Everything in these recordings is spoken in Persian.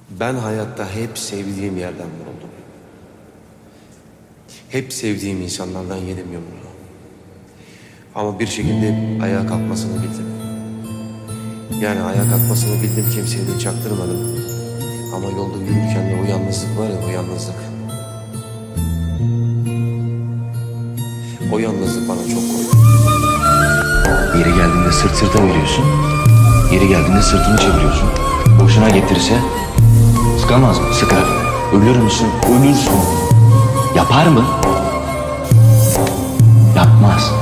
Ben hayatta hep sevdiğim yerden vuruldum. Hep sevdiğim insanlardan yedim yumruğu. Ama bir şekilde ayağa kalkmasını bildim. Yani ayağa kalkmasını bildim, kimseye de çaktırmadım. Ama yolda yürürken de o yalnızlık var ya, o yalnızlık. O yalnızlık bana çok koydu. Yeri geldiğinde sırt sırta veriyorsun. Yeri geldiğinde sırtını çeviriyorsun. Boşuna getirirse sıkamaz mı? Sıkar. Ölür müsün? Ölürsün. Yapar mı? Yapmaz.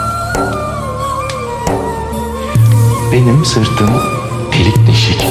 Benim sırtım delik deşik.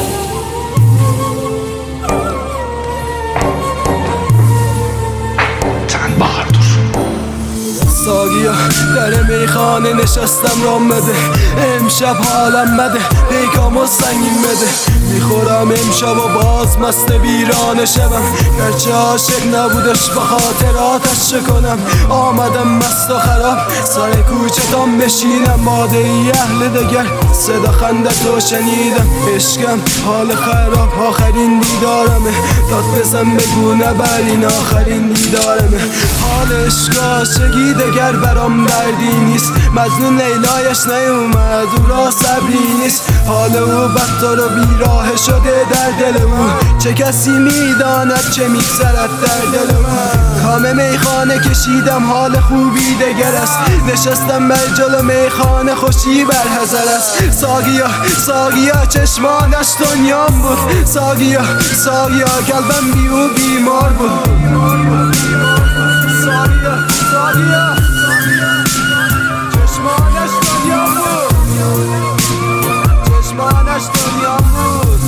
Sen bağır dur. ساقیا در میخانه نشستم رام بده امشب حالم بده پیکامو سنگین بده میخورم امشب و باز مست ویرانه شبم گرچه عاشق نبودش به خاطراتش چه کنم آمدم مست و خراب سر کوچه تام بشینم باده ای اهل دگر صدا خنده تو شنیدم عشقم حال خراب آخرین دیدارمه داد بزن بگو نبرین آخرین دیدارمه حال عشق عاشقی دگر برام دردی نیست مجنون لیلایش نیومد او را صبری نیست حال او بدتر و بیراه شده در دل او چه کسی میداند چه میگذرد در دل او کام میخانه کشیدم حال خوبی دگر است نشستم بر جلو میخانه خوشی بر حذر است ساقیا چشمانش دنیام بود ساقیا قلبم بی او بیمار بود ساقیا چشمانش دنیام بود چشمانش دنیام بود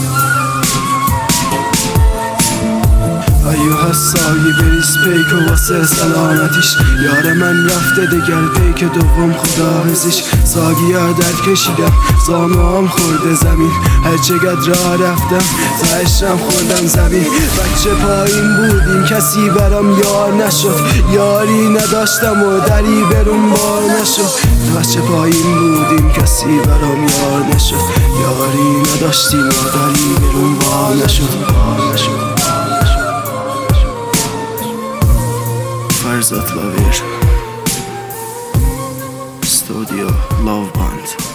ایوه ساقی بریز پیک و واسه سلامتیش یار من رفته دگر پیک دوم خداحافظیش ساقیا درد کشیدم زانوام خورده زمین هرچه قد راه رفتم تهشم خوردم زمین بچه پایین بودیم کسی برام یار نشد یاری نداشتم و دری برون بار نشد بچه پایین بودیم کسی برام یار نشد یاری نداشتیم و دری برون بار نشد فرزاد لاویر استودیو لاو باند